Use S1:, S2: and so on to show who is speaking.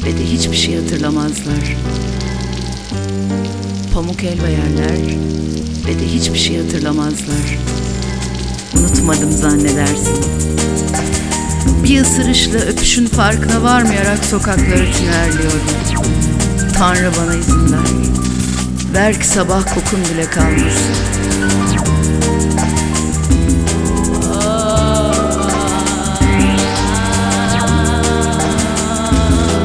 S1: ve de hiçbir şey hatırlamazlar. Pamuk helva yerler ve de hiçbir şey hatırlamazlar. Unutmadım zannedersin. Bir ısırışla öpüşün farkına varmayarak sokakları tünerliyorum. Tanrı bana izin ver. Belki sabah kokun bile kalmasın.